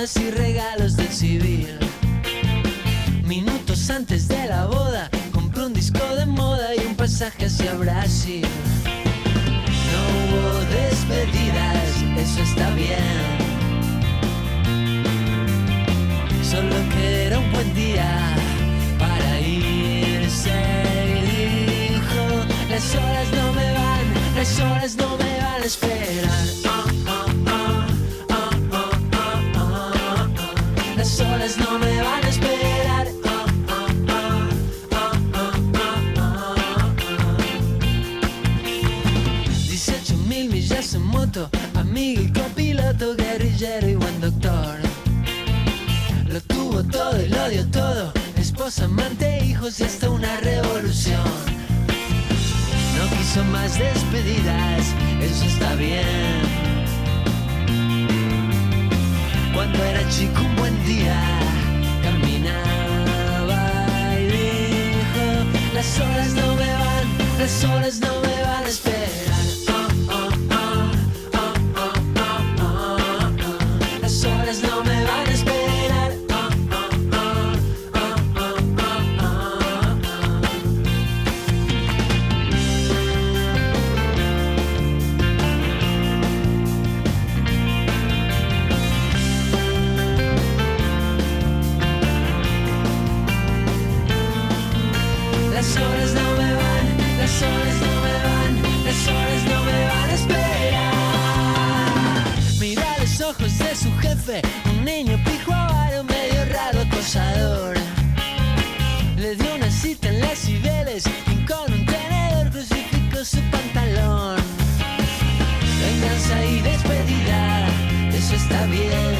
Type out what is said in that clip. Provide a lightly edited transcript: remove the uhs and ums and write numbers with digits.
perfumes y regalos del civil. Minutos antes de la boda, compré un disco de moda y un pasaje hacia Brasil. No hubo despedidas, eso está bien. Solo que era un buen día para irse. Y dijo, las horas no me van, las horas no me van a esperar. Las horas no me van a esperar. 18.000 millas en moto, amigo y copiloto, guerrillero y buen doctor. Lo tuvo todo y lo dio todo, esposa, amante, hijos y hasta una revolución. No quiso más despedidas, eso está bien. Cuando era chico un buen día, caminaba y dijo, las horas no me van, las horas no me van a esperar. Las horas no me van a esperar. Las horas no me van, las horas no me van, las horas no me van a esperar. Mira los ojos de su jefe, un niño pijo avaro, medio raro, acosador. Le dio una cita en las Cibeles y con un tenedor crucificó su pantalón. Venganza y despedida, eso está bien.